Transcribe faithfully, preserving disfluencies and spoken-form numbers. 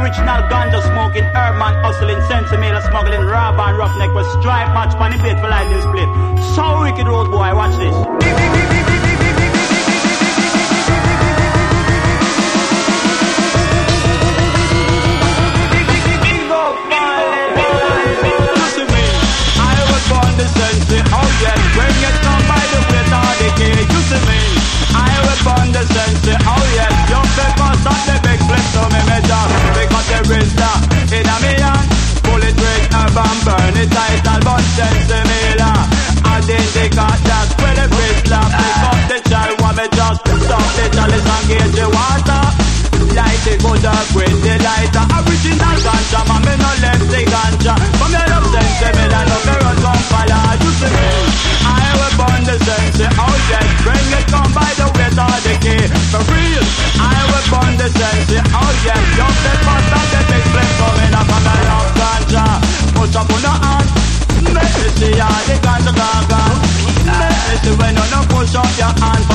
original ganja smoking, urban hustling, sensimilla smuggling, rob and roughneck with stripe match, panny bait for lightning split. So wicked road boy, watch this. The sense, oh yes, when you come by the place of the key, you see me. I will burn the sense, oh yes, you because of the big flip to me measure. Because there is that in a million, pull it ring up and burn it tight and burn sense miller. I didn't take out that, well the wrist slap, pick up the child, want me just stop the chalice and gauge the water. Light it, go dark with the lighter. Original ganja, man, me no left the ganja. From your love sense, me la love the run come follow. You see me, I will burn the sense. Oh yes, bring it come by the weight of the key. For real, I will burn the sense. Oh yes, you the first of the big flame coming up from the love ganja. Put up on the hand, make me see all the ganja gaga. Make me see when you no push up your hand.